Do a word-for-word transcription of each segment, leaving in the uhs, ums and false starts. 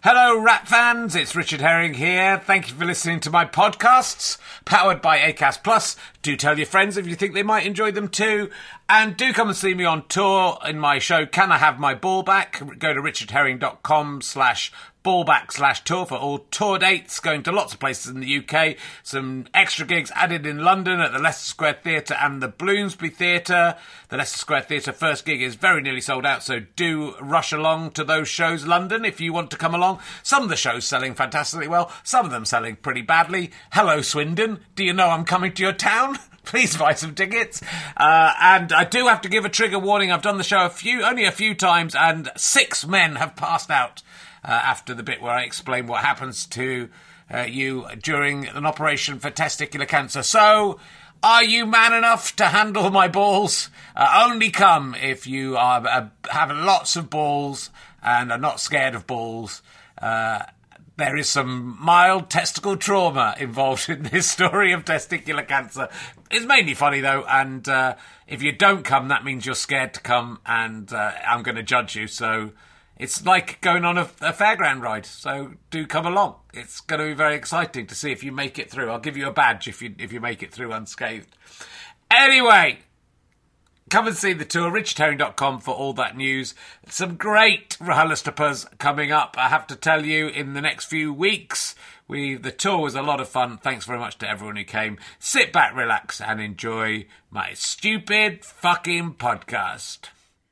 Hello, Rat fans. It's Richard Herring here. Thank you for listening to my podcasts, powered by Acast Plus. Do tell your friends if you think they might enjoy them too. And do come and see me on tour in my show, Can I Have My Ball Back? Go to richardherring.com slash ballback slash tour for all tour dates, going to lots of places in the U K. Some extra gigs added in London at the Leicester Square Theatre and the Bloomsbury Theatre. The Leicester Square Theatre first gig is very nearly sold out, so do rush along to those shows, London, if you want to come along. Some of the shows selling fantastically well, some of them selling pretty badly. Hello, Swindon. Do you know I'm coming to your town? Please buy some tickets. Uh, and I do have to give a trigger warning. I've done the show a few, only a few times, and six men have passed out uh, after the bit where I explain what happens to uh, you during an operation for testicular cancer. So, are you man enough to handle my balls? Uh, only come if you are uh, have lots of balls and are not scared of balls. Uh, There is some mild testicle trauma involved in this story of testicular cancer. It's mainly funny, though, and uh, if you don't come, that means you're scared to come, and uh, I'm going to judge you. So it's like going on a, a fairground ride, so do come along. It's going to be very exciting to see if you make it through. I'll give you a badge if you if you make it through unscathed. Anyway, come and see the tour, richard herring dot com for all that news. Some great RHLSTPs coming up, I have to tell you, in the next few weeks. We The tour was a lot of fun. Thanks very much to everyone who came. Sit back, relax, and enjoy my stupid fucking podcast.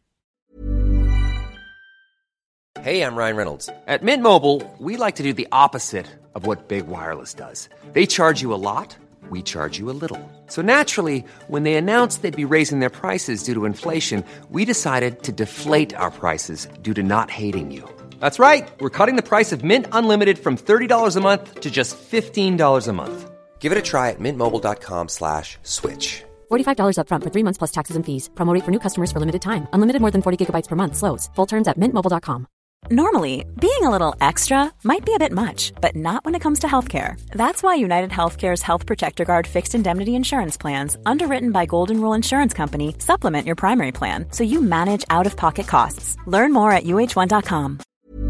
Hey, I'm Ryan Reynolds. At Mint Mobile, we like to do the opposite of what Big Wireless does. They charge you a lot. We charge you a little. So naturally, when they announced they'd be raising their prices due to inflation, we decided to deflate our prices due to not hating you. That's right. We're cutting the price of Mint Unlimited from thirty dollars a month to just fifteen dollars a month. Give it a try at mintmobile.com slash switch. forty-five dollars up front for three months plus taxes and fees. Promo rate for new customers for limited time. Unlimited more than forty gigabytes per month slows. Full terms at mint mobile dot com. Normally, being a little extra might be a bit much, but not when it comes to healthcare. That's why United Healthcare's Health Protector Guard fixed indemnity insurance plans, underwritten by Golden Rule Insurance Company, supplement your primary plan so you manage out-of-pocket costs. Learn more at U H one dot com.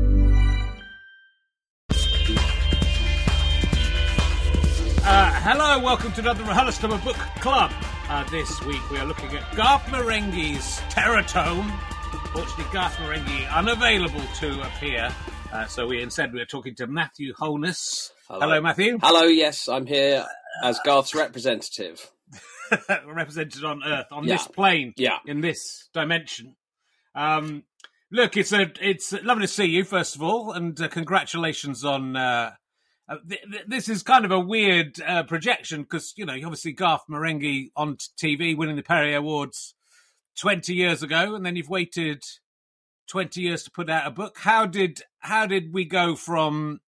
Uh, hello, welcome to another RHLSTP Book Club. Uh, this week we are looking at Garth Marenghi's Terror Tome. Fortunately, Garth Marenghi unavailable to appear, uh, so we instead we're talking to Matthew Holness. Hello. Hello, Matthew. Hello, yes, I'm here as Garth's representative. Represented on Earth, on yeah. this plane, yeah. in this dimension. Um, look, it's a it's lovely to see you, first of all, and uh, congratulations on... Uh, uh, th- th- this is kind of a weird uh, projection, because, you know, obviously Garth Marenghi on T V winning the Perrier Awards twenty years ago, and then you've waited twenty years to put out a book. How did how did we go from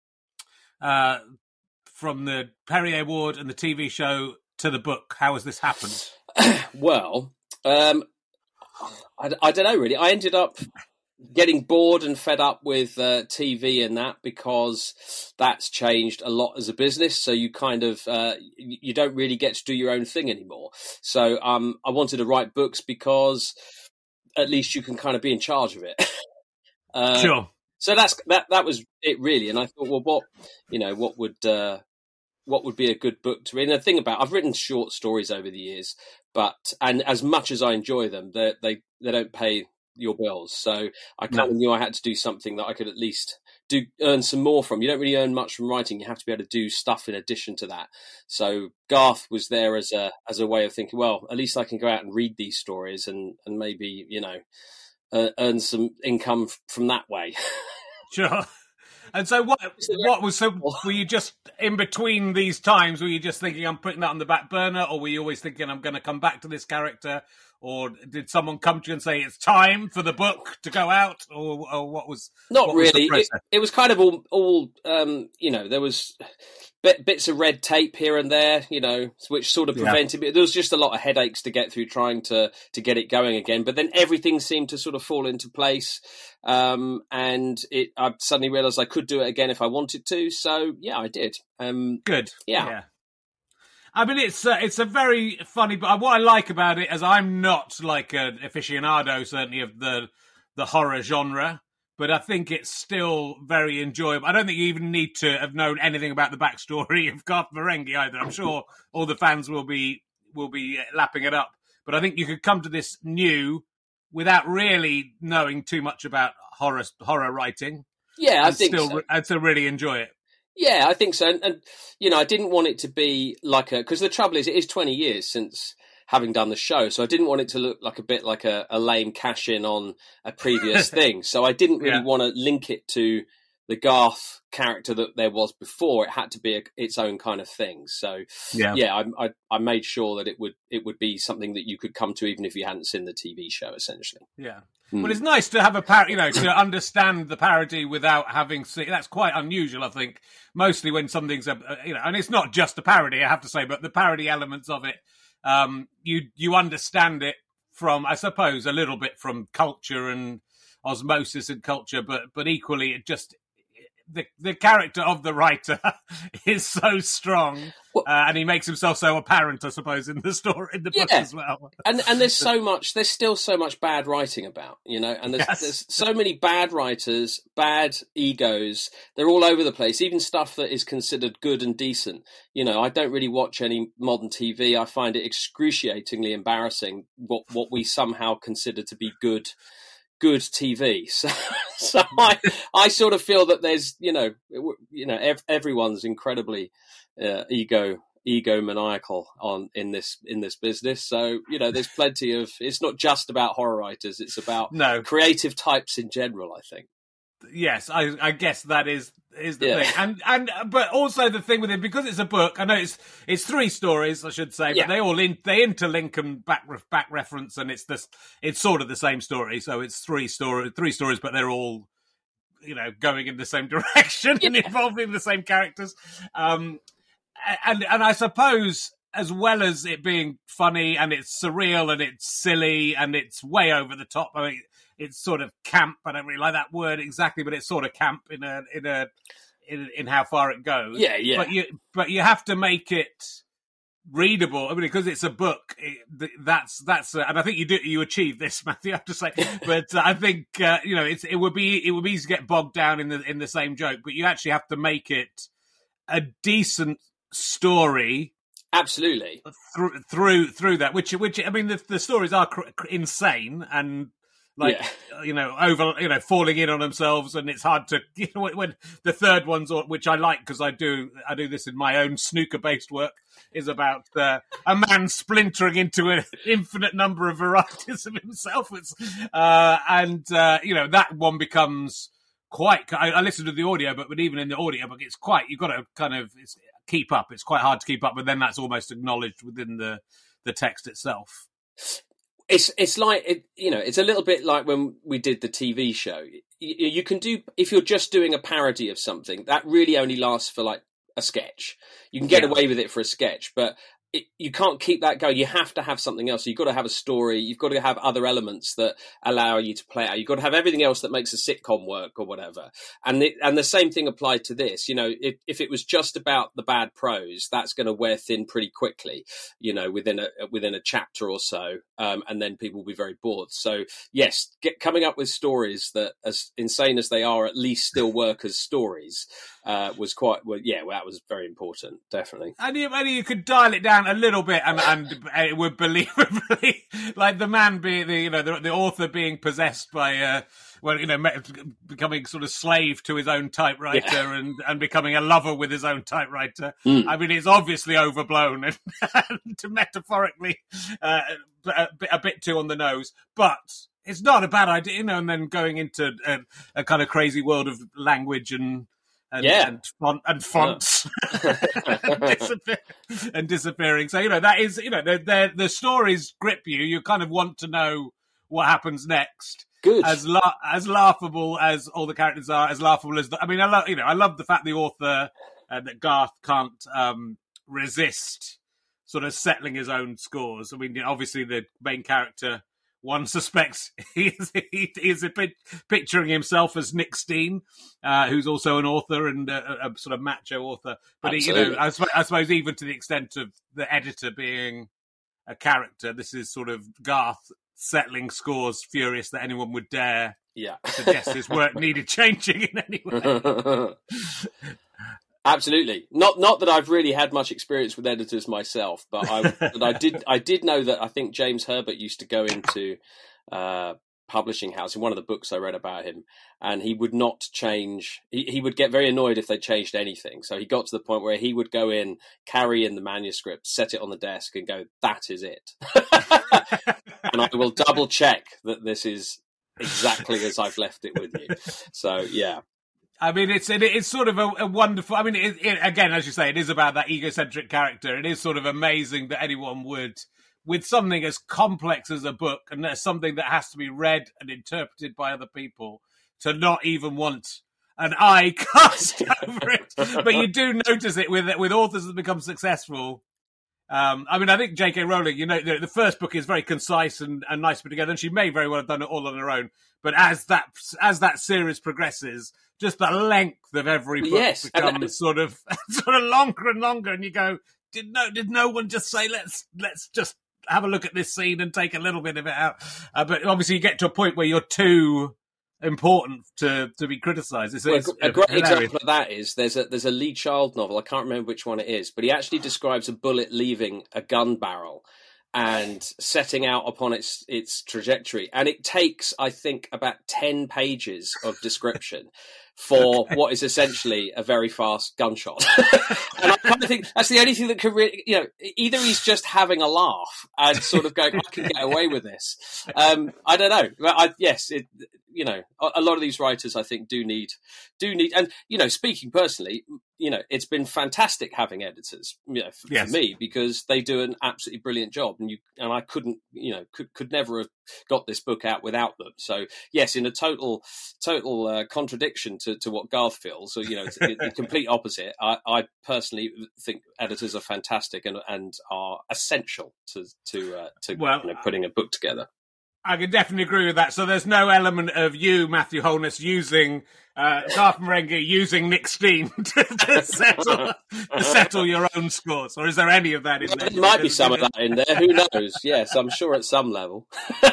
uh, from the Perrier Award and the T V show to the book? How has this happened? Well, um, I, I don't know, really. I ended up getting bored and fed up with uh, T V and that, because that's changed a lot as a business. So you kind of, uh, you don't really get to do your own thing anymore. So um, I wanted to write books because at least you can kind of be in charge of it. uh, sure. So that's, that, that was it really. And I thought, well, what, you know, what would, uh, what would be a good book to read? And the thing about, I've written short stories over the years, but, and as much as I enjoy them, they, they, they don't pay your bills. So I kind no. of knew I had to do something that I could at least do earn some more from. You don't really earn much from writing. You have to be able to do stuff in addition to that. So Garth was there as a as a way of thinking, well, at least I can go out and read these stories and and maybe, you know, uh, earn some income f- from that way. Sure. And so what what was so were you just in between these times, were you just thinking I'm putting that on the back burner, or were you always thinking I'm going to come back to this character? Or did someone come to you and say it's time for the book to go out, or, or what was? Not what really. Was it, it was kind of all, all um, you know. There was bit, bits of red tape here and there, you know, which sort of prevented yeah. me. There was just a lot of headaches to get through trying to to get it going again. But then everything seemed to sort of fall into place, um, and it. I suddenly realised I could do it again if I wanted to. So yeah, I did. Um, Good. Yeah. yeah. I mean, it's uh, it's a very funny. But what I like about it is I'm not like an aficionado, certainly, of the the horror genre. but I think it's still very enjoyable. I don't think you even need to have known anything about the backstory of Garth Marenghi either. I'm sure all the fans will be will be lapping it up, but I think you could come to this new without really knowing too much about horror horror writing. Yeah, I and think still, so. And to really enjoy it. Yeah, I think so. And, and you know, I didn't want it to be like a, because the trouble is, it is twenty years since having done the show, so I didn't want it to look like a bit like a, a lame cash in on a previous thing. So I didn't really Yeah. want to link it to the Garth character that there was before. It had to be a, its own kind of thing. So Yeah. yeah, I, I I made sure that it would it would be something that you could come to even if you hadn't seen the T V show, essentially. Yeah. Mm. Well, it's nice to have a par- you know, to understand the parody without having seen. That's quite unusual, I think. Mostly when something's a, you know, and it's not just a parody, I have to say, but the parody elements of it, um, you you understand it from, I suppose, a little bit from culture and osmosis and culture, but but equally, it just the the character of the writer is so strong, Well- uh, and he makes himself so apparent, I suppose, in the story in the book Yeah. as well. And and there's so much, there's still so much bad writing about, you know, and there's, Yes. there's so many bad writers, bad egos. They're all over the place, even stuff that is considered good and decent. You know, I don't really watch any modern T V. I find it excruciatingly embarrassing what, what we somehow consider to be good good T V. So, so I, I sort of feel that there's, you know, you know, ev- everyone's incredibly uh, ego egomaniacal on in this in this business. So, you know, there's plenty of. It's not just about horror writers. It's about No. creative types in general, I think. Yes, I, I guess that is is the Yeah. thing, and and but also the thing with it, because it's a book. I know it's it's three stories, I should say, but Yeah. they all in, they interlink and back back reference, and it's this it's sort of the same story. So it's three story three stories, but they're all, you know, going in the same direction and involving the same characters. Um, and and I suppose, as well as it being funny and it's surreal and it's silly and it's way over the top. I mean, it's sort of camp. I don't really like that word exactly, but it's sort of camp in a in a in, in how far it goes. Yeah, yeah. But you but you have to make it readable. I mean, because it's a book. It, that's that's uh, and I think you do you achieve this, Matthew. I have to say, but uh, I think uh, you know it's it would be it would be easy to get bogged down in the in the same joke, but you actually have to make it a decent story. Absolutely. Through through through that, which which I mean, the, the stories are cr- cr- insane and like Yeah. you know over you know falling in on themselves, and it's hard to you know when, when the third one's which I like because I do I do this in my own snooker based work is about uh, a man splintering into an infinite number of varieties of himself. It's uh, and uh, you know that one becomes quite. I, I listened to the audio, but but even in the audio book, it's quite you've got to kind of. It's, keep up. It's quite hard to keep up, but then that's almost acknowledged within the the text itself. It's it's like it, you know, it's a little bit like when we did the T V show. You, you can do if you're just doing a parody of something that really only lasts for like a sketch. You can get Yeah. away with it for a sketch, but it, you can't keep that going. You have to have something else. You've got to have a story. You've got to have other elements that allow you to play out. You've got to have everything else that makes a sitcom work or whatever. And it, and the same thing applied to this. You know, if, if it was just about the bad prose, that's going to wear thin pretty quickly, you know, within a within a chapter or so. Um, and then people will be very bored. So, yes, get, coming up with stories that, as insane as they are, at least still work as stories uh, was quite, well, yeah, well, that was very important, definitely. And you, and you could dial it down a little bit, and, and it would believably, like the man being, the, you know, the, the author being possessed by, uh, well, you know, becoming sort of slave to his own typewriter Yeah. and, and becoming a lover with his own typewriter. Mm. I mean, it's obviously overblown and, and metaphorically uh, a, bit, a bit too on the nose, but it's not a bad idea, you know, and then going into a, a kind of crazy world of language and and, Yeah. and, font, and fonts and, disappear, and disappearing. So, you know, that is, you know, the, the, the stories grip you. You kind of want to know what happens next. Good. As la- as laughable as all the characters are, as laughable as the, I mean, I love you know, I love the fact the author uh, that Garth can't um, resist sort of settling his own scores. I mean, you know, obviously the main character, one suspects he is he is a bit picturing himself as Nick Steen, uh, who's also an author and a, a sort of macho author. But he, you know, Absolutely. I, suppose, I suppose even to the extent of the editor being a character, this is sort of Garth settling scores, furious that anyone would dare yeah. suggest his work needed changing in any way. Absolutely. Not not that I've really had much experience with editors myself, but I but I did I did know that I think James Herbert used to go into uh, publishing house in one of the books I read about him, and he would not change. He, he would get very annoyed if they changed anything. So he got to the point where he would go in, carry in the manuscript, set it on the desk, and go, "That is it." And I will double check that this is exactly as I've left it with you. So yeah. I mean, it's it, it's sort of a, a wonderful. I mean, it, it, again, as you say, it is about that egocentric character. It is sort of amazing that anyone would, with something as complex as a book, and there's something that has to be read and interpreted by other people, to not even want an eye cast over it. But you do notice it with with authors that become successful. Um, I mean, I think J K Rowling, you know, the, the first book is very concise and, and nice put together, and she may very well have done it all on her own. But as that as that series progresses, just the length of every book yes. becomes and, sort of sort of longer and longer, and you go, did no did no one just say let's let's just have a look at this scene and take a little bit of it out? Uh, but obviously, you get to a point where you're too important to to be criticised. It's, well, it's a great hilarious. example of that is there's a there's a Lee Child novel. I can't remember which one it is, but he actually describes a bullet leaving a gun barrel and setting out upon its its trajectory, and it takes, I think, about ten pages of description for what is essentially a very fast gunshot. And I kind of think that's the only thing that could really, you know, either he's just having a laugh and sort of going, I can get away with this. Um, I don't know. But I, yes, it, you know, a, a lot of these writers, I think, do need, do need, and, you know, speaking personally, you know, it's been fantastic having editors, you know, for, yes. for me, because they do an absolutely brilliant job, and you, and I couldn't, you know, could, could never have got this book out without them. So yes, in a total, total uh, contradiction to, to what Garth feels, so, you know, it's the complete opposite. I, I personally think editors are fantastic and, and are essential to, to, uh, to well, you know, putting a book together. I can definitely agree with that. So there's no element of you, Matthew Holness, using uh, Garth Marenghi using Nick Steen to, to settle to settle your own scores, or is there any of that in well, there? There might be some of that in there. Who knows? Yes, I'm sure at some level.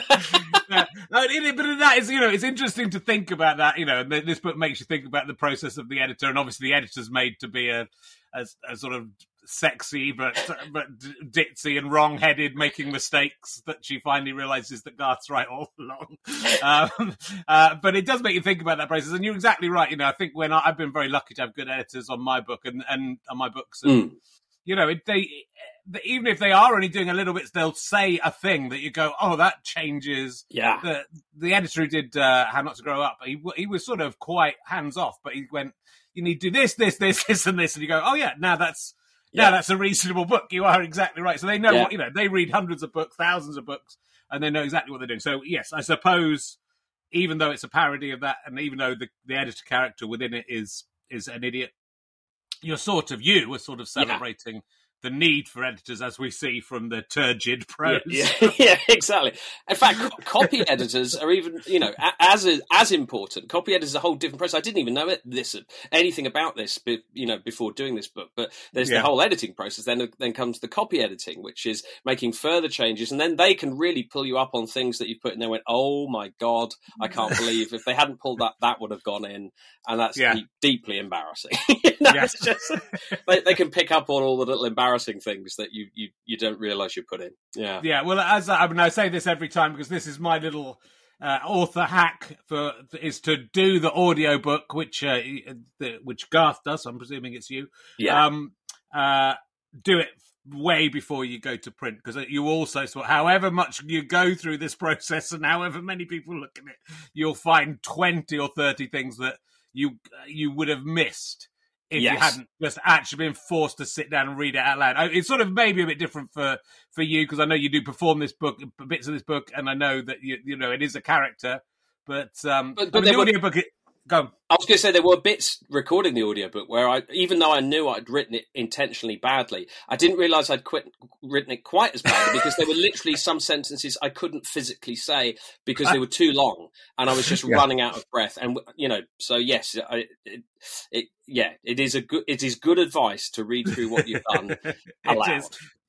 Yeah. No, it, but that is, you know, it's interesting to think about that. You know, and this book makes you think about the process of the editor, and obviously the editor's made to be a, a, a sort of sexy but but ditzy and wrong-headed, making mistakes that she finally realizes that Garth's right all along. Um, uh, but it does make you think about that process, and you're exactly right. You know, I think when I, I've been very lucky to have good editors on my book and, and on my books, and Mm. you know, it, they even if they are only doing a little bit, they'll say a thing that you go, oh, that changes. Yeah. The the editor who did uh, How Not to Grow Up, he he was sort of quite hands off, but he went, you need to do this, this, this, this, and this, and you go, oh yeah, now that's. Yeah, that's a reasonable book. You are exactly right. So they know Yeah. what, you know, they read hundreds of books, thousands of books, and they know exactly what they're doing. So, yes, I suppose, even though it's a parody of that, and even though the, the editor character within it is is an idiot, you're sort of, you are sort of celebrating yeah. the need for editors, as we see from the turgid prose. Yeah, yeah, yeah, exactly. In fact, co- copy editors are even, you know, as as important. Copy editors is a whole different process. I didn't even know it, this anything about this, you know, before doing this book. But there's yeah. the whole editing process. Then then comes the copy editing, which is making further changes, and then they can really pull you up on things that you put in there. Went, oh my god, I can't believe if they hadn't pulled that, that would have gone in, and that's yeah. deep, deeply embarrassing. you know, yeah. it's just, they, they can pick up on all the little embarrassing things that you you, you don't realise you put in. Yeah, yeah. Well, as I, I mean, I say this every time because this is my little uh, author hack for is to do the audiobook, which uh, the, which Garth does. I'm presuming it's you. Yeah. Um, uh, do it way before you go to print, because you also, so however much you go through this process and however many people look at it, you'll find twenty or thirty things that you you would have missed if yes. you hadn't just actually been forced to sit down and read it out loud. It's sort of maybe a bit different for, for you, because I know you do perform this book, bits of this book, and I know that you you know it is a character, but um, but, but I mean, the were... audiobook. It, Go. I was going to say there were bits recording the audiobook where I, even though I knew I'd written it intentionally badly, I didn't realise I'd quit, written it quite as badly because there were literally some sentences I couldn't physically say because they were too long and I was just yeah. running out of breath. And, you know, so yes, I, it, it, yeah, it is a good, it is good advice to read through what you've done aloud.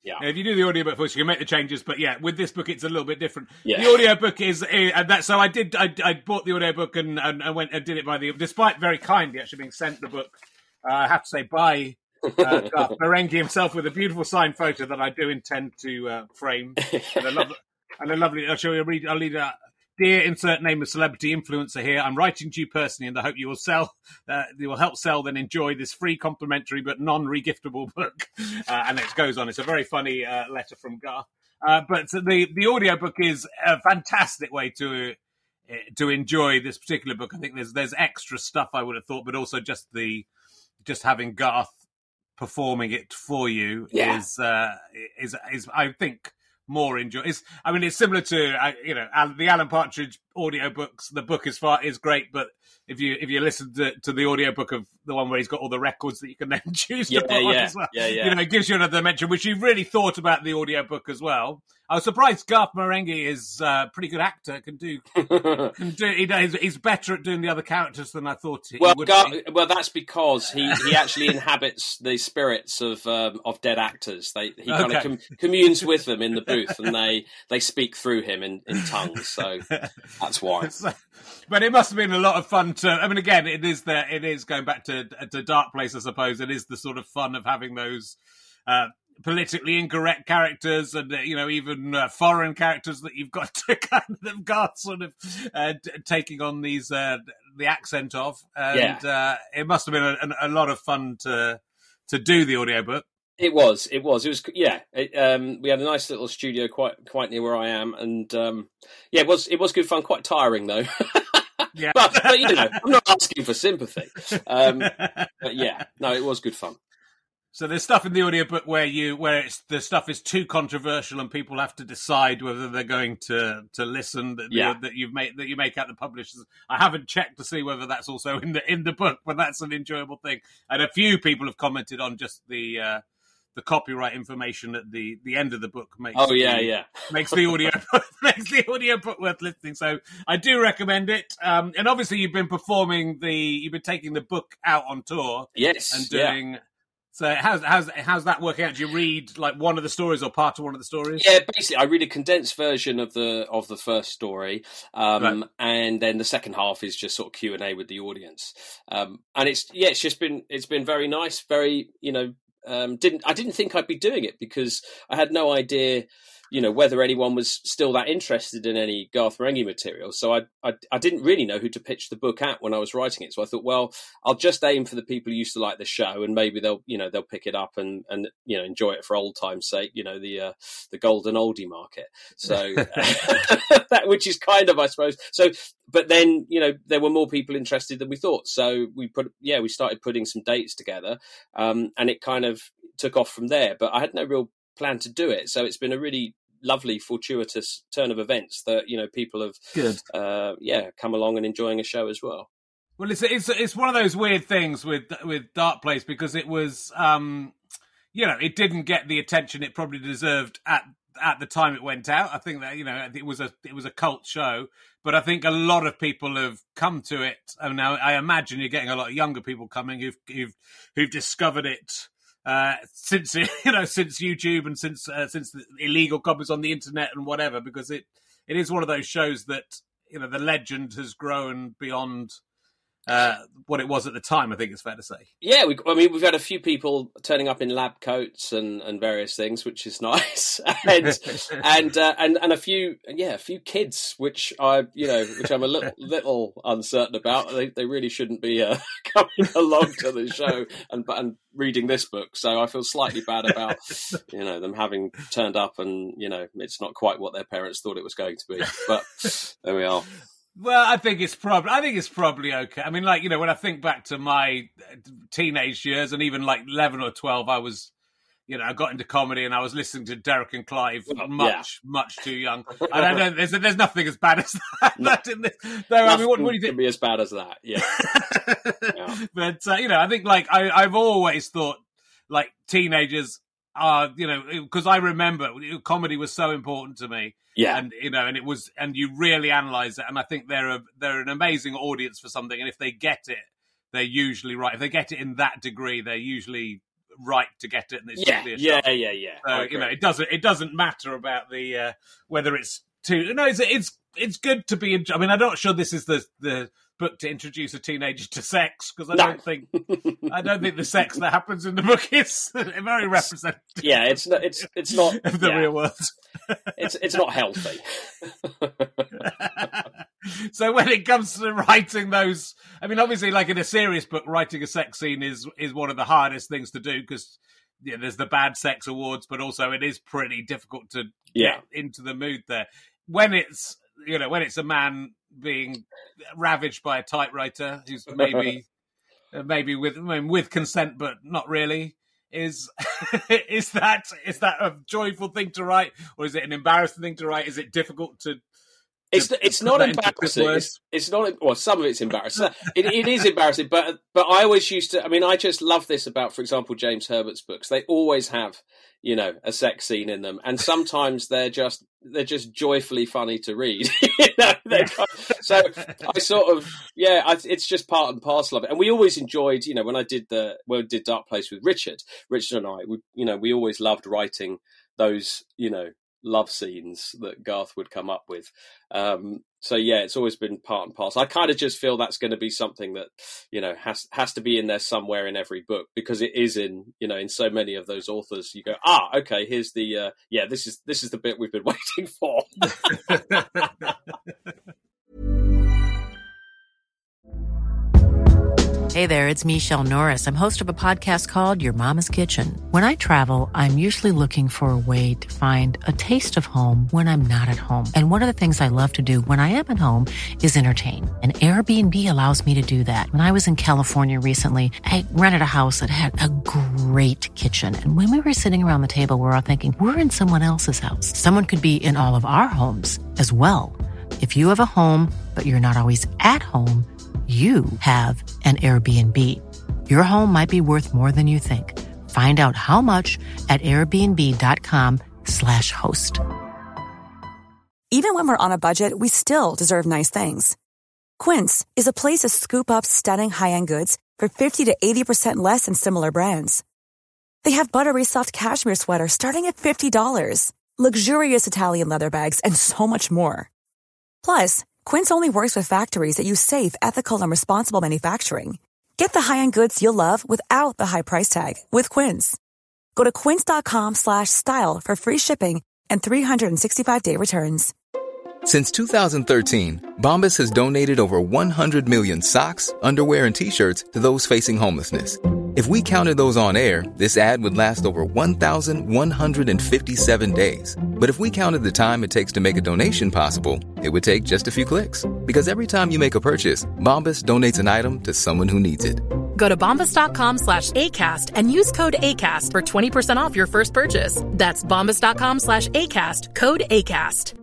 Yeah. If you do the audiobook first, you can make the changes. But yeah, with this book, it's a little bit different. Yeah. The audiobook is, and that. So I did. I, I bought the audiobook and, and and went and did it by the. Despite very kindly actually being sent the book, uh, I have to say by uh, Garth Marenghi himself with a beautiful signed photo that I do intend to uh, frame. And a lovely, and a lovely. I'll show you. Read. I'll read. Uh, Dear insert name of celebrity influencer here, I'm writing to you personally in the hope you will sell, uh, you will help sell, then enjoy this free, complimentary but non-regiftable book. Uh, and it goes on. It's a very funny uh, letter from Garth. Uh, but the the audiobook is a fantastic way to uh, to enjoy this particular book. I think there's there's extra stuff I would have thought, but also just the just having Garth performing it for you yeah. is uh, is is I think. more enjoy. It's, I mean, it's similar to uh, you know Al- the Alan Partridge audiobooks. The book is far is great, but if you if you listen to, to the audiobook of the one where he's got all the records that you can then choose yeah, to put yeah, on as well, yeah, yeah. you know, it gives you another dimension. Which you've really thought about the audiobook as well. I was surprised Garth Marenghi is a uh, pretty good actor. Can do, can do. He does, he's better at doing the other characters than I thought he well, would Gar- be. Well, that's because he, he actually inhabits the spirits of um, of dead actors. They he kind Okay. of com- communes with them in the booth, and they, they speak through him in, in tongues. So that's why. So, but it must have been a lot of fun to. I mean, again, it is the it is going back to to Dark Place, I suppose. It is the sort of fun of having those. Uh, politically incorrect characters and, uh, you know, even uh, foreign characters that you've got to kind of got sort of uh, t- taking on these, uh, the accent of. And Yeah. uh, it must have been a, a lot of fun to to do the audiobook. It was, it was, it was, yeah. It, um, we had a nice little studio quite quite near where I am, and um, yeah, it was it was good fun. Quite tiring though. Yeah. but, but you know, I'm not asking for sympathy. Um, but yeah, no, it was good fun. So there's stuff in the audiobook where you where it's the stuff is too controversial and people have to decide whether they're going to to listen. That, Yeah. that you've made that you make out the publishers. I haven't checked to see whether that's also in the in the book, but that's an enjoyable thing. And a few people have commented on just the uh, the copyright information at the, the end of the book makes. Oh yeah, the, yeah. makes the audio makes the audio book worth listening. So I do recommend it. Um, and obviously you've been performing the you've been taking the book out on tour. Yes, And yeah. doing. So how's how's how's that working out? Do you read like one of the stories or part of one of the stories? Yeah, basically, I read a condensed version of the of the first story, um, Right. and then the second half is just sort of Q and A with the audience. Um, and it's yeah, it's just been it's been very nice, very you know. Um, didn't I didn't think I'd be doing it because I had no idea, you know, whether anyone was still that interested in any Garth Marenghi material. So I, I I didn't really know who to pitch the book at when I was writing it. So I thought, well, I'll just aim for the people who used to like the show, and maybe they'll you know they'll pick it up and, and you know enjoy it for old time's sake. You know the uh, the golden oldie market. So that which is kind of I suppose so. But then you know there were more people interested than we thought. So we put yeah we started putting some dates together, um, and it kind of took off from there. But I had no real plan to do it. So it's been a really lovely fortuitous turn of events that you know people have Good. uh yeah come along and enjoying a show as well. Well, it's it's it's one of those weird things with with Dark Place because it was, um, you know, it didn't get the attention it probably deserved at at the time it went out. I think that you know it was a it was a cult show, but I think a lot of people have come to it. And now I imagine you're getting a lot of younger people coming who've who've, who've discovered it. Uh, since you know, since YouTube and since uh, since the illegal copies on the internet and whatever, because it, it is one of those shows that you know the legend has grown beyond uh, what it was at the time. I think it's fair to say. Yeah, we, I mean, we've had a few people turning up in lab coats and, and various things, which is nice, and and, uh, and and a few, yeah, a few kids, which I, you know, which I'm a little little uncertain about. They they really shouldn't be uh, coming along to the show and and reading this book, so I feel slightly bad about you know them having turned up and you know it's not quite what their parents thought it was going to be. But there we are. Well, I think it's probably. I think it's probably okay. I mean, like you know, when I think back to my teenage years, and even like eleven or twelve, I was, you know, I got into comedy, and I was listening to Derek and Clive, Well, much, yeah. much too young. And I don't, there's, there's nothing as bad as that. No. that in this. Though, I mean, what, what do you Nothing think? can be as bad as that? Yeah. Yeah. But uh, you know, I think like I, I've always thought like teenagers are, you know, because I remember comedy was so important to me. Yeah. And you know, and it was, and you really analyze it, and I think they're a they're an amazing audience for something, and if they get it, they're usually right. If they get it in that degree, they're usually write to get it, and it's yeah, usually a yeah, shot. yeah, yeah. So you know, it doesn't it doesn't matter about the uh, whether it's too. No, it's it's it's good to be. I mean, I'm not sure this is the the book to introduce a teenager to sex, because I No. don't think I don't think the sex that happens in the book is very representative. Yeah, it's not. It's it's not of the yeah. real world. It's it's not healthy. So when it comes to writing those, I mean, obviously, like in a serious book, writing a sex scene is is one of the hardest things to do, because yeah, there's the bad sex awards, but also it is pretty difficult to Yeah. get into the mood there. When it's you know when it's a man being ravaged by a typewriter who's maybe maybe with I mean, with consent, but not really. Is is that is that a joyful thing to write, or is it an embarrassing thing to write? Is it difficult to? It's to it's put not that into embarrassing. words? It's, it's not. Well, some of it's embarrassing. It, it is embarrassing, but but I always used to. I mean, I just love this about, for example, James Herbert's books. They always have, you know, a sex scene in them, and sometimes they're just they're just joyfully funny to read. you know, they're kind of- so I sort of yeah, I, it's just part and parcel of it. And we always enjoyed, you know, when I did the when I did Dark Place with Richard, Richard and I, we you know, we always loved writing those, you know, love scenes that Garth would come up with. Um, so yeah, it's always been part and parcel. I kind of just feel that's going to be something that, you know, has has to be in there somewhere in every book, because it is in, you know, in so many of those authors. You go, ah, okay, here's the uh, yeah, this is this is the bit we've been waiting for. Hey there, it's Michelle Norris. I'm host of a podcast called Your Mama's Kitchen. When I travel, I'm usually looking for a way to find a taste of home when I'm not at home. And one of the things I love to do when I am at home is entertain. And Airbnb allows me to do that. When I was in California recently, I rented a house that had a great kitchen. And when we were sitting around the table, we were all thinking, we're in someone else's house. Someone could be in all of our homes as well. If you have a home, but you're not always at home, you have an Airbnb. Your home might be worth more than you think. Find out how much at airbnb.com slash host. Even when we're on a budget, we still deserve nice things. Quince is a place to scoop up stunning high-end goods for fifty to eighty percent less than similar brands. They have buttery soft cashmere sweaters starting at fifty dollars, luxurious Italian leather bags, and so much more. Plus, Quince only works with factories that use safe, ethical, and responsible manufacturing. Get the high-end goods you'll love without the high price tag with Quince. Go to quince.com slash style for free shipping and three sixty-five day returns. Since two thousand thirteen, Bombas has donated over one hundred million socks, underwear, and T-shirts to those facing homelessness. If we counted those on air, this ad would last over one thousand one hundred fifty-seven days. But if we counted the time it takes to make a donation possible, it would take just a few clicks. Because every time you make a purchase, Bombas donates an item to someone who needs it. Go to bombas.com slash ACAST and use code ACAST for twenty percent off your first purchase. That's bombas.com slash ACAST, code ACAST.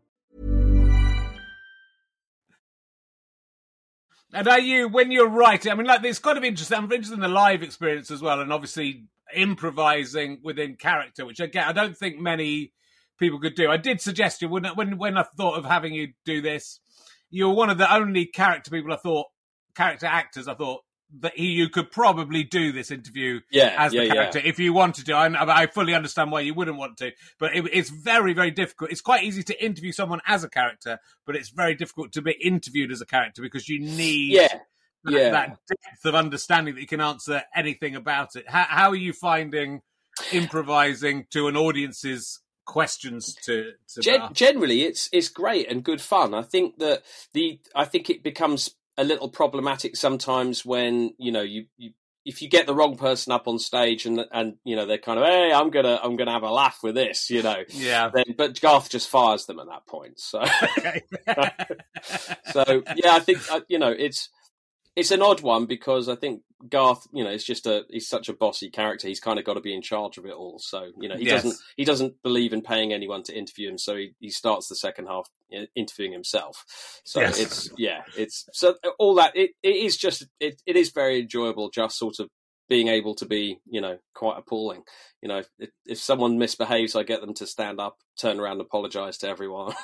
And are you, when you're writing, I mean, like, it's kind of interesting. I'm interested in the live experience as well, and obviously improvising within character, which again, I don't think many people could do. I did suggest you, when when when I thought of having you do this, you're one of the only character people I thought, character actors I thought, that he, you could probably do this interview Yeah, as the yeah, character yeah. if you wanted to. I, I fully understand why you wouldn't want to, but it, it's very, very difficult. It's quite easy to interview someone as a character, but it's very difficult to be interviewed as a character because you need Yeah, that, yeah. that depth of understanding that you can answer anything about it. How, how are you finding improvising to an audience's questions to, to Gen- Garth? generally, it's it's great and good fun. I think that the I think it becomes a little problematic sometimes when you know you, you if you get the wrong person up on stage and and you know they're kind of, hey, I'm gonna I'm gonna have a laugh with this, you know. Yeah. Then, but Garth just fires them at that point. So Okay. so yeah, I think uh, you know it's it's an odd one because I think Garth, you know, is just a he's such a bossy character. He's kind of got to be in charge of it all. So you know, he Yes. doesn't he doesn't believe in paying anyone to interview him. So he, he starts the second half interviewing himself. So Yes. it's yeah, it's so all that it, it is just it, it is very enjoyable. Just sort of being able to be, you know, quite appalling. You know, if, if someone misbehaves, I get them to stand up, turn around, apologise to everyone.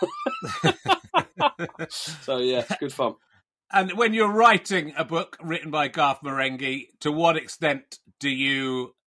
So yeah, it's good fun. And when you're writing a book written by Garth Marenghi, to what extent do you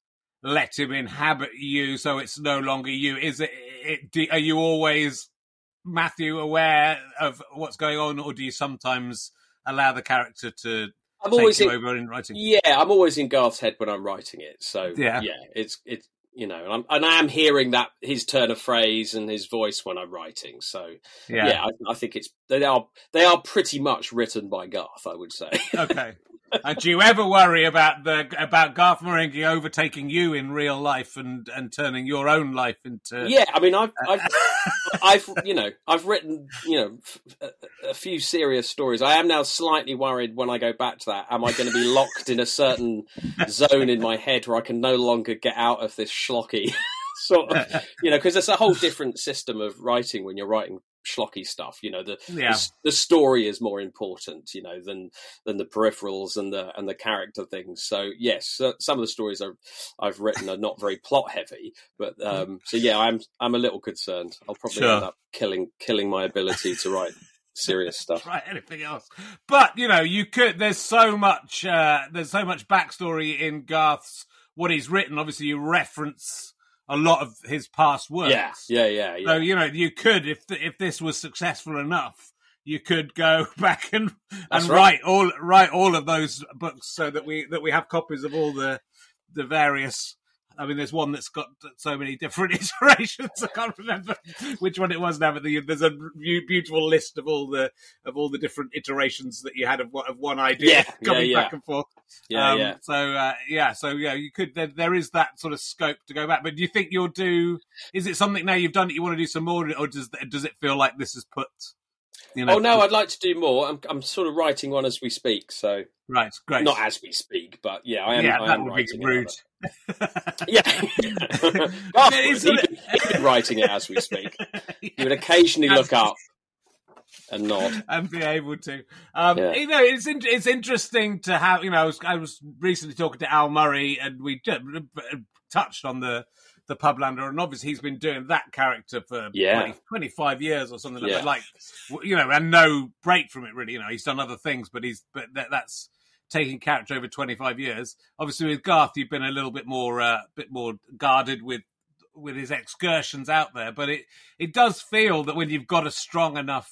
let him inhabit you, so it's no longer you? Is it? it do, are you always, Matthew, aware of what's going on, or do you sometimes allow the character to I'm take always you in, over in writing? Yeah, I'm always in Garth's head when I'm writing it. So yeah, yeah it's it's you know, and, I'm, and I am hearing that his turn of phrase and his voice when I'm writing. So yeah, yeah I, I think it's they are they are pretty much written by Garth, I would say. Okay. And do you ever worry about the about Garth Marenghi overtaking you in real life and, and turning your own life into? Yeah, I mean, I've, I've, I've, you know, I've written, you know, a, a few serious stories. I am now slightly worried when I go back to that. Am I going to be locked in a certain zone in my head where I can no longer get out of this schlocky sort of, you know, because it's a whole different system of writing when you're writing schlocky stuff. You know, the, yeah. the the story is more important, you know, than than the peripherals and the and the character things. So yes, so some of the stories I've I've written are not very plot heavy, but um, so yeah, I'm I'm a little concerned. I'll probably sure. end up killing killing my ability to write serious stuff. Right, anything else? But you know, you could. There's so much. Uh, there's so much backstory in Garth's what he's written. Obviously, you reference a lot of his past works. Yeah, yeah, yeah, yeah. So, you know, you could, if the, if this was successful enough, you could go back and and right. write all write all of those books so that we that we have copies of all the the various. I mean, there's one that's got so many different iterations. I can't remember which one it was now, but the, there's a beautiful list of all the of all the different iterations that you had of, of one idea yeah, coming yeah, yeah. back and forth. Yeah, um, yeah. So uh, yeah, so yeah, you could. There, there is that sort of scope to go back. But do you think you'll do? Is it something now you've done that you want to do some more, or does does it feel like this is put? You know, oh no, I'd like to do more. I'm I'm sort of writing one as we speak. So right, great. Not as we speak, but yeah, I am. Yeah, I that am would be rude. yeah, oh, he's been writing it as we speak. He would occasionally look up and nod and be able to. Um, yeah. You know, it's in, it's interesting to have. You know, I was, I was recently talking to Al Murray, and we did, touched on the the Publander, and obviously he's been doing that character for yeah. twenty, twenty-five years or something like yeah. that. Like, you know, and no break from it really. You know, he's done other things, but he's but that, that's. taking character over twenty-five years. Obviously, with Garth, you've been a little bit more, uh, bit more guarded with with his excursions out there. But it it does feel that when you've got a strong enough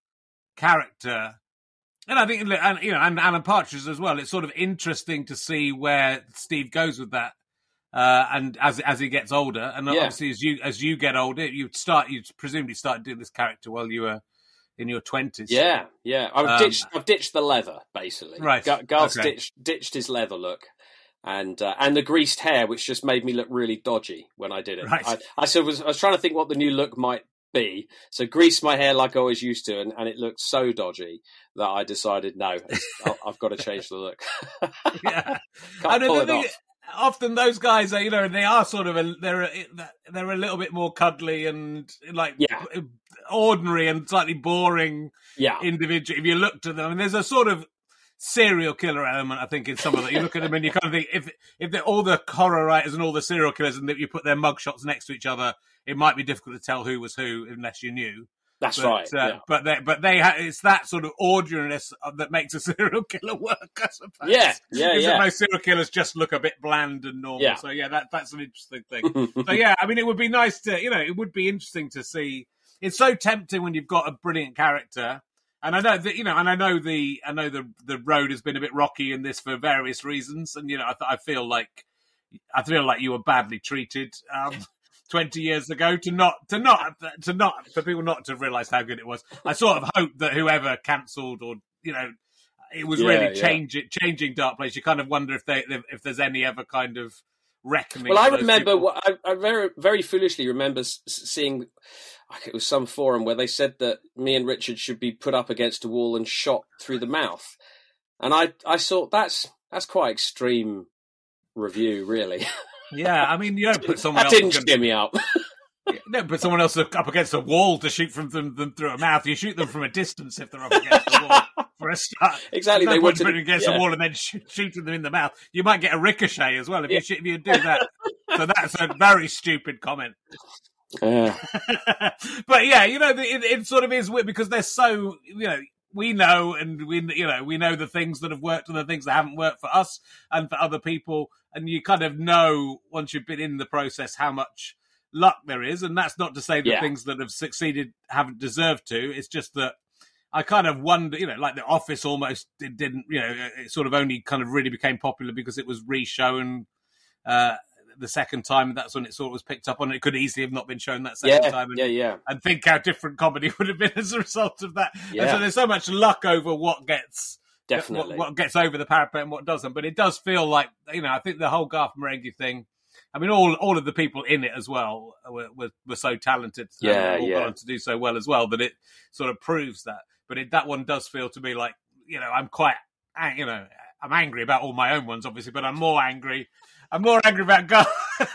character, and I think, and you know, and Alan Partridge as well, it's sort of interesting to see where Steve goes with that. Uh, and as as he gets older, and yeah. obviously as you as you get older, you start you presumably start doing this character while you were in your twenties. Yeah, yeah. I've um, ditched I've ditched the leather basically. Right. Garth's okay. ditched ditched his leather look, and uh, and the greased hair, which just made me look really dodgy when I did it. Right. I, I sort of was I was trying to think what the new look might be, so greased my hair like I always used to, and, and it looked so dodgy that I decided no, I've got to change the look. yeah, can't pull it off. Often those guys are, you know, they are sort of a, they're a, they're a little bit more cuddly and like yeah. ordinary and slightly boring yeah. individual. If you look to them, and there's a sort of serial killer element, I think, in some of that. You look at them and you kind of think if if they're all the horror writers and all the serial killers, and that you put their mugshots next to each other, it might be difficult to tell who was who unless you knew. That's but, right. Uh, yeah. But they, but they, ha- it's that sort of ordinariness that makes a serial killer work, I suppose. Yeah, yeah, because yeah. most serial killers just look a bit bland and normal. Yeah. So yeah, that that's an interesting thing. So yeah, I mean, it would be nice to, you know, it would be interesting to see. It's so tempting when you've got a brilliant character, and I know that, you know, and I know the, I know the the road has been a bit rocky in this for various reasons, and you know, I, I feel like, I feel like you were badly treated. Um, twenty years ago to not to not to not for people not to have realised how good it was. I sort of hope that whoever cancelled or, you know, it was yeah, really yeah. change, changing Dark Place. You kind of wonder if they if there's any ever kind of reckoning. Well, I remember what, I, I very very foolishly remember seeing, it was some forum where they said that me and Richard should be put up against a wall and shot through the mouth, and I I thought that's that's quite extreme review, really. Yeah, I mean, you don't put someone that else... That didn't against, cheer me up. You don't put someone else up against a wall to shoot from them, them through a mouth. You shoot them from a distance if they're up against a wall, for a start. Exactly. There's they no want point to putting against yeah. a wall and then sh- shooting them in the mouth. You might get a ricochet as well if, yeah. you, shoot, if you do that. So that's a very stupid comment. Yeah. But yeah, you know, it, it sort of is weird because they're so, you know, we know, and we you know we know the things that have worked and the things that haven't worked for us and for other people, and you kind of know once you've been in the process how much luck there is. And that's not to say that Yeah. things that have succeeded haven't deserved to. It's just that I kind of wonder, you know, like The Office almost it didn't, you know, it sort of only kind of really became popular because it was re-shown uh, the second time. That's when it sort of was picked up on. It could easily have not been shown that second Yeah, time. And, yeah, yeah. and think how different comedy would have been as a result of that. And Yeah. so there's so much luck over what gets Definitely. what, what gets over the parapet and what doesn't. But it does feel like, you know, I think the whole Garth Marenghi thing. I mean, all all of the people in it as well were were, were so talented. Yeah, and all yeah. gone on to do so well as well that it sort of proves that. But it, that one does feel to me like, you know, I'm quite, ang- you know, I'm angry about all my own ones, obviously, but I'm more angry. I'm more angry about Garth,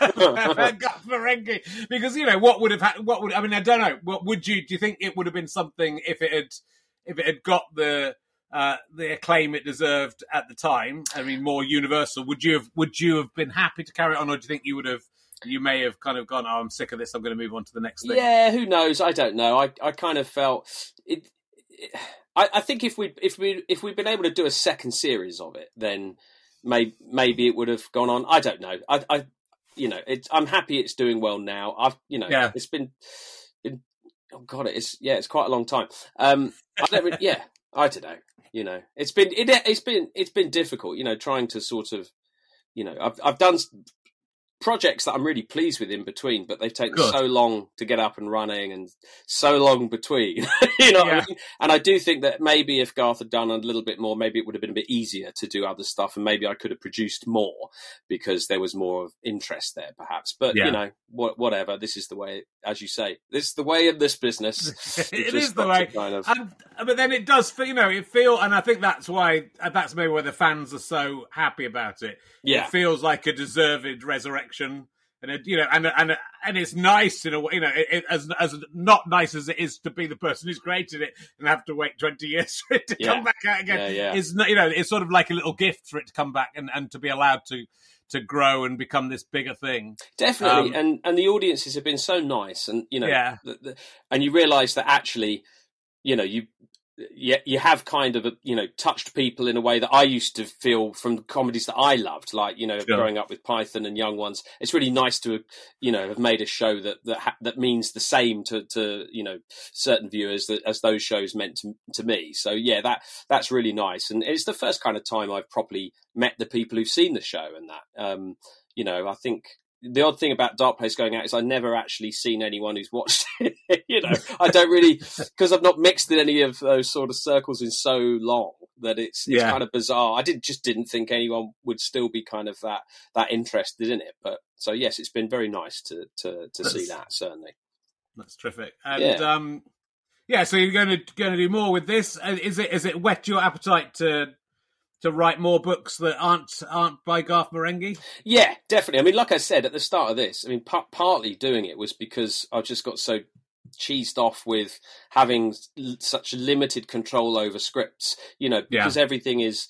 about Garth Marenghi because, you know, what would have had, what would, I mean, I don't know, what would you, do you think it would have been something if it had, if it had got the, uh, the acclaim it deserved at the time? I mean, more universal. Would you have, would you have been happy to carry it on, or do you think you would have, you may have kind of gone, oh, I'm sick of this, I'm going to move on to the next thing? Yeah, who knows? I don't know. I, I kind of felt it. it I, I think if we if we if we'd been able to do a second series of it, then maybe maybe it would have gone on. I don't know. I, I you know, it's, I'm happy it's doing well now. I've you know, Yeah. it's been, been oh god, it's yeah, it's quite a long time. Um, I don't really, yeah, I don't know. You know, it's been it, it's been it's been difficult. You know, trying to sort of, you know, I've I've done projects that I'm really pleased with in between, but they've taken Good. so long to get up and running and so long between, you know what Yeah. I mean? And I do think that maybe if Garth had done a little bit more, maybe it would have been a bit easier to do other stuff, and maybe I could have produced more because there was more of interest there perhaps. But, Yeah. you know, what, whatever, this is the way, as you say, this is the way of this business. You've It just is the got to way, kind of- and, but then it does feel, you know, it feel, and I think that's why, that's maybe why the fans are so happy about it. Yeah. It feels like a deserved resurrection, and it, you know, and and and it's nice in a way, you know, it, it, as as not nice as it is to be the person who's created it and have to wait twenty years for it to Yeah. come back out again. Yeah, yeah. It's not, you know, it's sort of like a little gift for it to come back and, and to be allowed to to grow and become this bigger thing. Definitely, Um, and and the audiences have been so nice, and you know, Yeah. the, the, and you realise that actually, you know, you you you have kind of you know touched people in a way that I used to feel from the comedies that I loved, like you know, Sure. growing up with Python and Young Ones. It's really nice to you know have made a show that that ha- that means the same to to you know certain viewers that, as those shows meant to to me. So yeah, that that's really nice, and it's the first kind of time I've properly met the people who've seen the show, and that um, you know I think. The odd thing about Dark Place going out is I've never actually seen anyone who's watched it. you know, I don't really, because I've not mixed in any of those sort of circles in so long that it's, it's Yeah. kind of bizarre. I did just didn't think anyone would still be kind of that that interested in it. But so yes, it's been very nice to to to see That's- that, certainly. That's terrific. And Yeah. um, yeah, so you're going to going to do more with this. Uh, Is it is it whet your appetite to to write more books that aren't aren't by Garth Marenghi? Yeah, definitely. I mean, like I said at the start of this, I mean, p- partly doing it was because I just got so cheesed off with having l- such limited control over scripts, you know, Yeah. because everything is,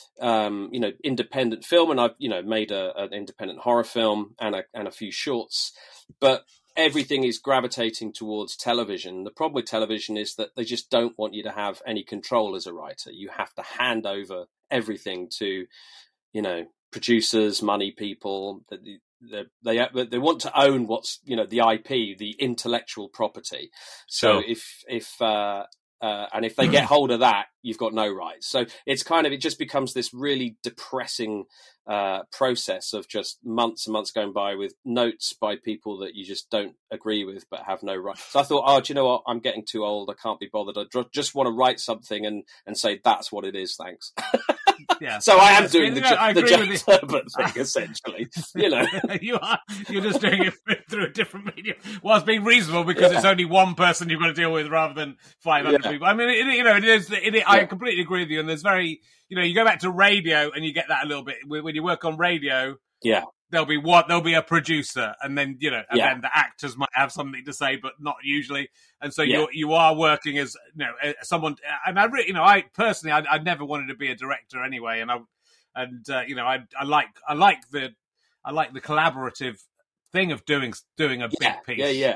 um, you know, independent film, and I've, you know, made a, an independent horror film and a, and a few shorts, but everything is gravitating towards television. The problem with television is that they just don't want you to have any control as a writer. You have to hand over everything to, you know, producers, money people. They, they they want to own what's, you know, the I P, the intellectual property. So Sure. if if uh, uh, and if they get hold of that, you've got no rights. So it's kind of it just becomes this really depressing uh, process of just months and months going by with notes by people that you just don't agree with but have no right. So I thought, oh, do you know what? I'm getting too old. I can't be bothered. I dr- just want to write something and and say that's what it is. Thanks. Yeah. So I am Yes, doing the, no, I the agree Jack with you. Turbot thing, essentially. You know. you are. You're just doing it through a different medium, whilst being reasonable because Yeah. it's only one person you've got to deal with rather than five hundred Yeah. people. I mean, it, you know, it is. It, it, I Yeah. completely agree with you. And there's very, you know, you go back to radio and you get that a little bit when when you work on radio. Yeah. There'll be what there'll be a producer, and then you know, and Yeah. then the actors might have something to say, but not usually. And so Yeah. you you are working as you know as someone. And I, re- you know, I personally, I, I never wanted to be a director anyway, and I and uh, you know, I I like I like the I like the collaborative thing of doing doing a Yeah. big piece. Yeah. Yeah.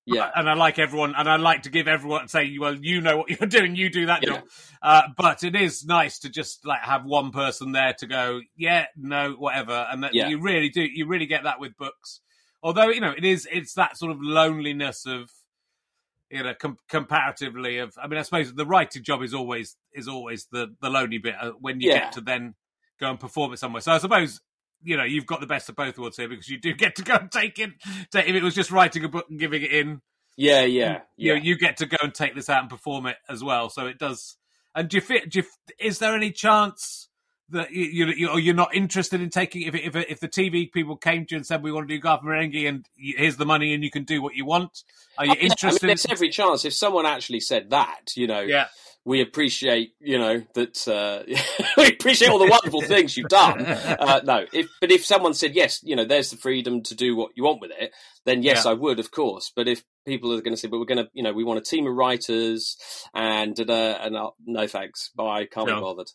Yeah. And I like everyone, and I like to give everyone, say, well, you know what you're doing, you do that Yeah. job. Uh, but it is nice to just like have one person there to go, yeah, no, whatever. And that Yeah. you really do, you really get that with books. Although, you know, it is, it's that sort of loneliness of, you know, com- comparatively of, I mean, I suppose the writing job is always, is always the, the lonely bit uh, when you Yeah. get to then go and perform it somewhere. So I suppose, you know, you've got the best of both worlds here because you do get to go and take it. Take, if it was just writing a book and giving it in, Yeah, yeah, you yeah. know, you get to go and take this out and perform it as well. So it does. And do you feel? Do you, is there any chance that you, you, you or you're not interested in taking if if if the T V people came to you and said we want to do Garth Marenghi and here's the money and you can do what you want? Are you Oh, yeah, interested? I mean, there's every chance if someone actually said that, you know. Yeah. We appreciate, you know, that uh, we appreciate all the wonderful things you've done. Uh, no, if but if someone said yes, you know, there's the freedom to do what you want with it, then yes, Yeah. I would, of course. But if people are going to say, but we're going to, you know, we want a team of writers, and uh, and uh, no thanks, bye, can't Sure. be bothered.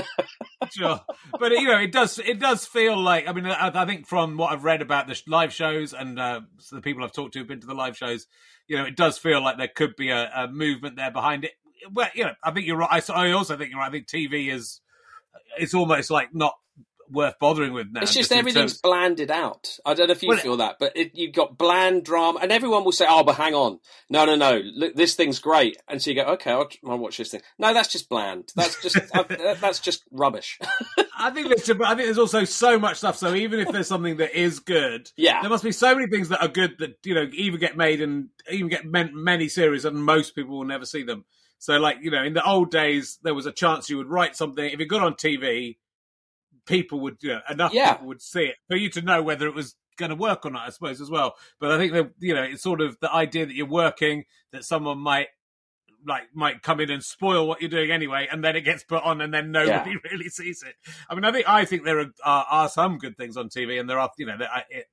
Sure, but you know, it does. It does feel like. I mean, I, I think from what I've read about the live shows and uh, the people I've talked to who've been to the live shows, you know, it does feel like there could be a, a movement there behind it. Well, you know, I think you're right. I, I also think you're right. I think T V is. It's almost like not worth bothering with now. It's just, in everything's terms- blanded out. I don't know if you Well, feel that, but it, you've got bland drama, and everyone will say, "Oh, but hang on, no, no, no, look, this thing's great." And so you go, "Okay, I'll, I'll watch this thing." No, that's just bland. That's just uh, that's just rubbish. I think there's, I think there's also so much stuff. So even if there's something that is good, Yeah. there must be so many things that are good that you know even get made and even get men, many series, and most people will never see them. So, like you know, in the old days, there was a chance you would write something if it got on T V. People would, you know, enough Yeah. people would see it for you to know whether it was going to work or not, I suppose, as well. But I think that, you know, it's sort of the idea that you're working, that someone might, like, might come in and spoil what you're doing anyway, and then it gets put on and then nobody Yeah. really sees it. I mean, I think, I think there are, are, are some good things on T V, and there are, you know, that I, it,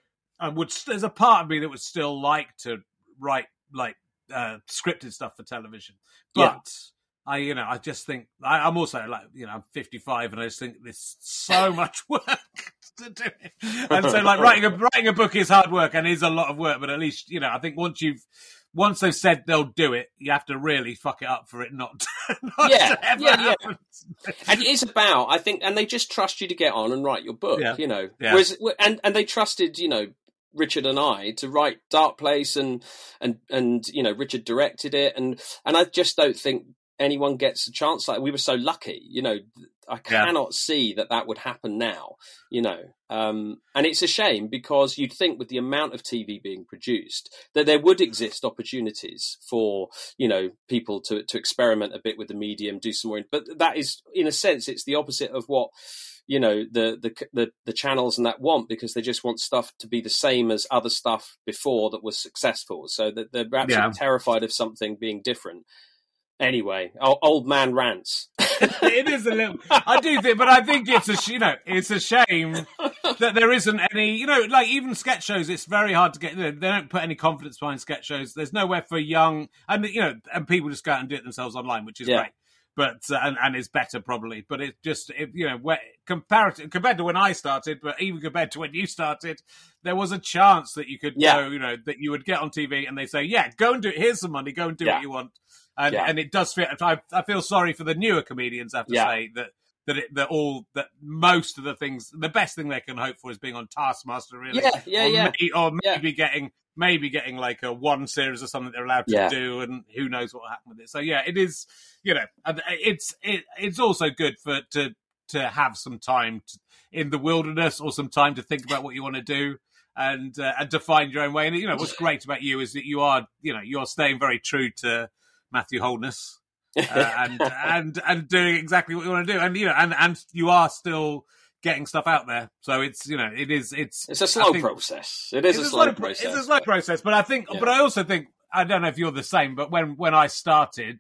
I would, there's a part of me that would still like to write, like, uh, scripted stuff for television. But, Yeah. I, you know, I just think I, I'm also like, you know, I'm fifty-five, and I just think there's so much work to do it. And so, like, writing a writing a book is hard work and is a lot of work. But at least, you know, I think once you've once they've said they'll do it, you have to really fuck it up for it not, to, not Yeah, to ever yeah, yeah. happen. And it is about, I think, and they just trust you to get on and write your book, Yeah. you know. Yeah. Whereas, and and they trusted, you know, Richard and I to write Dark Place, and and and you know, Richard directed it, and and I just don't think anyone gets a chance like we were so lucky, you know. I cannot see that that would happen now, you know. Um, and it's a shame because you'd think with the amount of T V being produced that there would exist opportunities for, you know, people to, to experiment a bit with the medium, do some more. But that is, in a sense, it's the opposite of what, you know, the, the, the, the channels and that want, because they just want stuff to be the same as other stuff before that was successful. So that they're absolutely Yeah. terrified of something being different. Anyway, old, old man rants. It is a little. I do think, but I think it's a sh- you know it's a shame that there isn't any. You know, like even sketch shows, it's very hard to get. You know, they don't put any confidence behind sketch shows. There's nowhere for young, and you know, and people just go out and do it themselves online, which is Yeah. great. But uh, and and it's better probably. But it just it, you know where, comparative compared to when I started, but even compared to when you started, there was a chance that you could Yeah. go. You know that you would get on T V and they say, yeah, go and do it. Here's some money. Go and do Yeah. what you want. And Yeah. and it does feel. I, I feel sorry for the newer comedians. I have to Yeah. say that that it, that all that most of the things, the best thing they can hope for is being on Taskmaster, really. Yeah, yeah, or yeah. May, or Yeah. maybe getting maybe getting like a one series or something they're allowed to Yeah. do, and who knows what will happen with it. So yeah, it is. You know, and it's it, it's also good for to to have some time to, in the wilderness, or some time to think about what you want to do. And uh, and to find your own way. And you know what's great about you is that you are you know you're staying very true to Matthew Holness. uh, and and and doing exactly what you want to do, and you know, and and you are still getting stuff out there. So it's you know, it is it's It's a I slow think- process. It is it's a slow pro- process. It's a slow process, but I think, Yeah. but I also think I don't know if you're the same, but when when I started,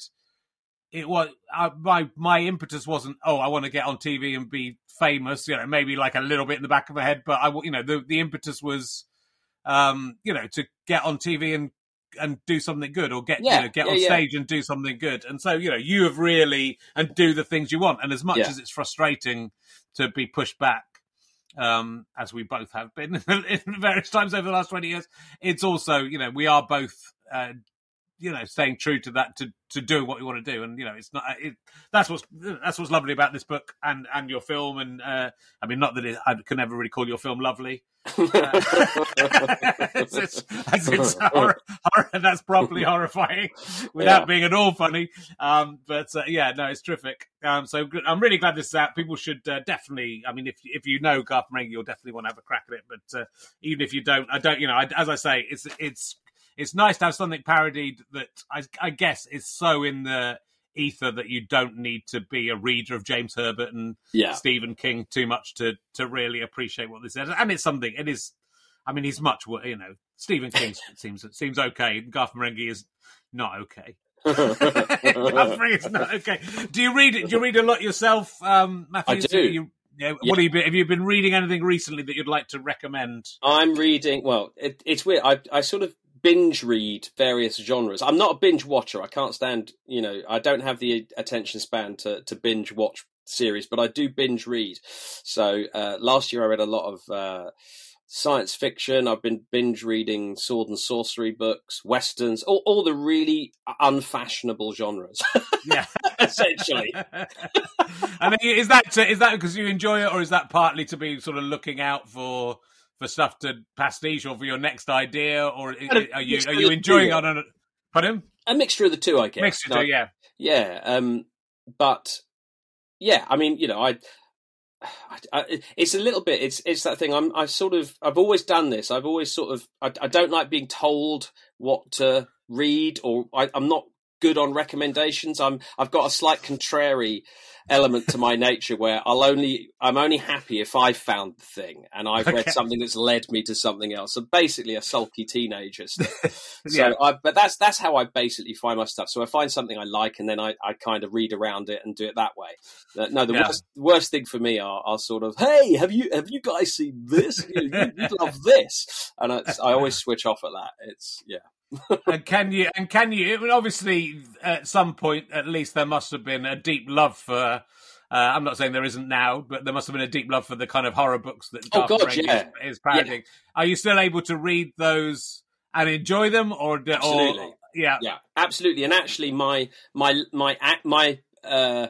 it was uh, my my impetus wasn't oh I want to get on T V and be famous, you know, maybe like a little bit in the back of my head, but I you know the the impetus was um you know to get on T V and and do something good, or get Yeah, you know get yeah, on yeah. stage and do something good. And so you know you have really and do the things you want. And as much Yeah. as it's frustrating to be pushed back, um, as we both have been in various times over the last twenty years, it's also you know we are both uh, you know, staying true to that, to, to doing what you want to do. And, you know, it's not, it, that's what's, that's what's lovely about this book and, and your film. And, uh, I mean, not that it, I can never really call your film lovely. Uh, it's, it's, it's horror, horror, that's properly horrifying without yeah. being at all funny. Um, but, uh, yeah, no, it's terrific. Um, so I'm really glad this is out. People should uh, definitely, I mean, if, if you know Garth Marenghi, you'll definitely want to have a crack at it. But, uh, even if you don't, I don't, you know, I, as I say, it's, it's, It's nice to have something parodied that I, I guess is so in the ether that you don't need to be a reader of James Herbert and yeah. Stephen King too much to to really appreciate what this is. And it's something. It is. I mean, he's much. You know, Stephen King seems seems okay. Garth Marenghi is not okay. Garth Marenghi is not okay. Do you read it? Do you read a lot yourself, um, Matthew? I do. You, yeah, what yeah. have you been? Have you been reading anything recently that you'd like to recommend? I'm reading. Well, it, it's weird. I I sort of. binge read various genres. I'm not a binge watcher. I can't stand, you know, I don't have the attention span to, to binge watch series, but I do binge read. So uh, last year I read a lot of uh, science fiction. I've been binge reading sword and sorcery books, westerns, all, all the really unfashionable genres. Yeah, essentially. And is that is that because you enjoy it, or is that partly to be sort of looking out for? For stuff to pastiche, or for your next idea, or are you are you enjoying it on a pardon? A mixture of the two, I guess. Mixture, no, yeah, yeah. Um, but yeah, I mean, you know, I, I, I, it's a little bit. It's it's that thing. I'm I sort of I've always done this. I've always sort of I, I don't like being told what to read, or I, I'm not good on recommendations. I'm I've got a slight contrary element to my nature where I'll only I'm only happy if I've found the thing and I've read okay. something that's led me to something else. So basically a sulky teenager stuff. So yeah. I, but that's that's how I basically find my stuff. So I find something I like and then I, I kind of read around it and do it that way. Uh, no, the yeah. worst worst thing for me are, are sort of, hey, have you have you guys seen this? You, you, you love this, and I, I always switch off at that. It's yeah. and can you? And can you? I mean, obviously, at some point, at least, there must have been a deep love for. Uh, I'm not saying there isn't now, but there must have been a deep love for the kind of horror books that oh, Garth God, Marenghi yeah. is, is parodying. Yeah. Are you still able to read those and enjoy them, or absolutely? Or, yeah, yeah, absolutely. And actually, my my my my. Uh,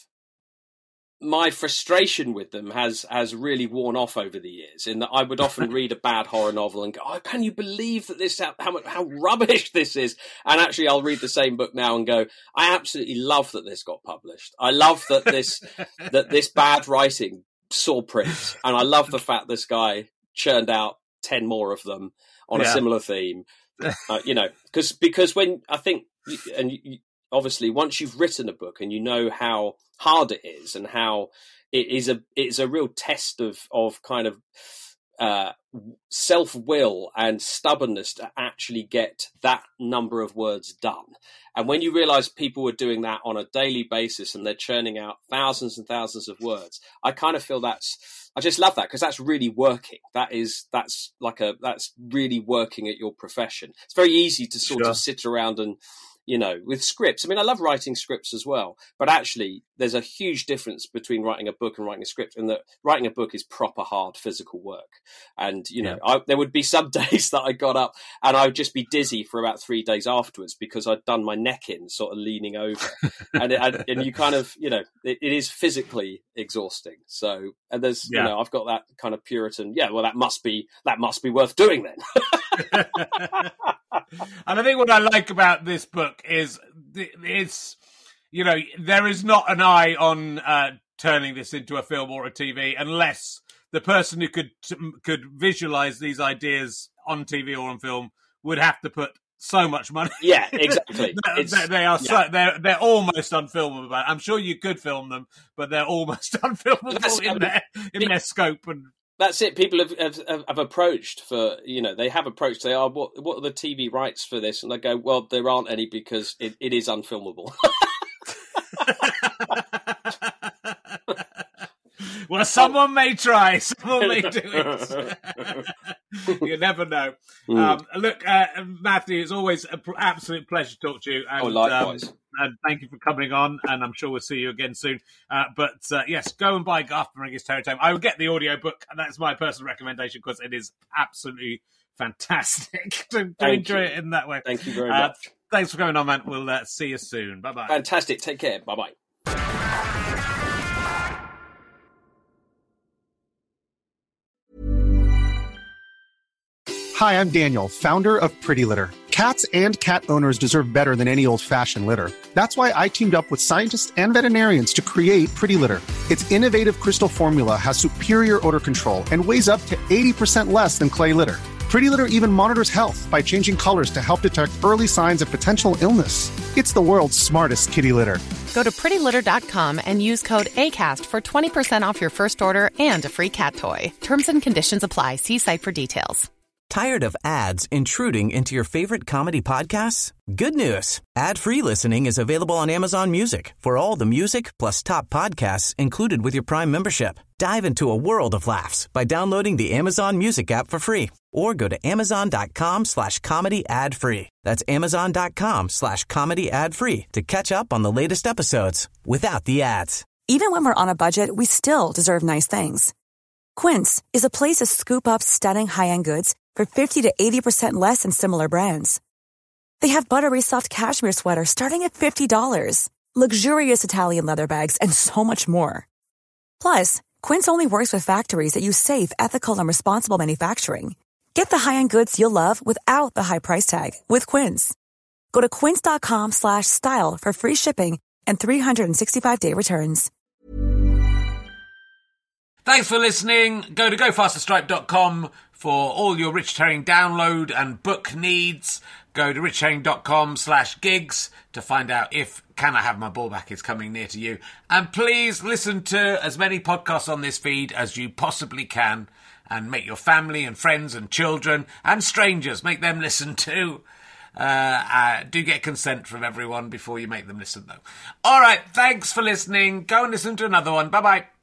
My frustration with them has has really worn off over the years. In that I would often read a bad horror novel and go, "Oh, can you believe that this how how, how rubbish this is?" And actually, I'll read the same book now and go, "I absolutely love that this got published. I love that this that this bad writing saw print, and I love the fact this guy churned out ten more of them on yeah. a similar theme." Uh, you know, because because when I think and. You, Obviously, once you've written a book and you know how hard it is and how it is a it's a real test of of kind of uh, self-will and stubbornness to actually get that number of words done. And when you realise people were doing that on a daily basis and they're churning out thousands and thousands of words, I kind of feel that's I just love that because that's really working. That is that's like a that's really working at your profession. It's very easy to sort sure. of sit around and. You know, with scripts. I mean, I love writing scripts as well, but actually there's a huge difference between writing a book and writing a script, and that writing a book is proper hard physical work. And, you know, yeah. I, there would be some days that I got up and I would just be dizzy for about three days afterwards because I'd done my neck in sort of leaning over and, it, and you kind of, you know, it, it is physically exhausting. So, and there's, yeah. you know, I've got that kind of Puritan, yeah, well, that must be, that must be worth doing then. And I think what I like about this book is it's, you know, there is not an eye on uh, turning this into a film or a T V unless the person who could could visualize these ideas on T V or on film would have to put so much money. Yeah, exactly. they, they are so, yeah. they're they're almost unfilmable. I'm sure you could film them, but they're almost unfilmable That's, in I mean, their in it, their scope and. That's it. People have, have have approached for, you know, they have approached. They are, what what are the T V rights for this? And they go, well, there aren't any because it, it is unfilmable. Well, someone may try. Someone may do it. You never know. Mm. Um, look, uh, Matthew, it's always an pr- absolute pleasure to talk to you. And, Oh, likewise. Um, and thank you for coming on, and I'm sure we'll see you again soon. Uh, but uh, yes, go and buy Garth Marenghi's Terror Tome. I will get the audiobook, and that's my personal recommendation because it is absolutely fantastic to, to Thank enjoy you. it in that way. Thank you very Uh, much. Thanks for coming on, man. We'll uh, see you soon. Bye-bye. Fantastic. Take care. Bye-bye. Hi, I'm Daniel, founder of Pretty Litter. Cats and cat owners deserve better than any old-fashioned litter. That's why I teamed up with scientists and veterinarians to create Pretty Litter. Its innovative crystal formula has superior odor control and weighs up to eighty percent less than clay litter. Pretty Litter even monitors health by changing colors to help detect early signs of potential illness. It's the world's smartest kitty litter. Go to pretty litter dot com and use code ACAST for twenty percent off your first order and a free cat toy. Terms and conditions apply. See site for details. Tired of ads intruding into your favorite comedy podcasts? Good news. Ad-free listening is available on Amazon Music for all the music plus top podcasts included with your Prime membership. Dive into a world of laughs by downloading the Amazon Music app for free or go to amazon.com slash comedy ad free. That's amazon.com slash comedy ad free to catch up on the latest episodes without the ads. Even when we're on a budget, we still deserve nice things. Quince is a place to scoop up stunning high-end goods for fifty to eighty percent less than similar brands. They have buttery soft cashmere sweaters starting at fifty dollars, luxurious Italian leather bags, and so much more. Plus, Quince only works with factories that use safe, ethical, and responsible manufacturing. Get the high-end goods you'll love without the high price tag with Quince. Go to quince.com slash style for free shipping and three sixty-five day returns. Thanks for listening. Go to go faster stripe dot com for all your Richard Herring download and book needs. Go to richard herring dot com slash gigs to find out if Can I Have My Ball Back is coming near to you. And please listen to as many podcasts on this feed as you possibly can and make your family and friends and children and strangers, make them listen too. Uh, uh, do get consent from everyone before you make them listen, though. All right, thanks for listening. Go and listen to another one. Bye-bye.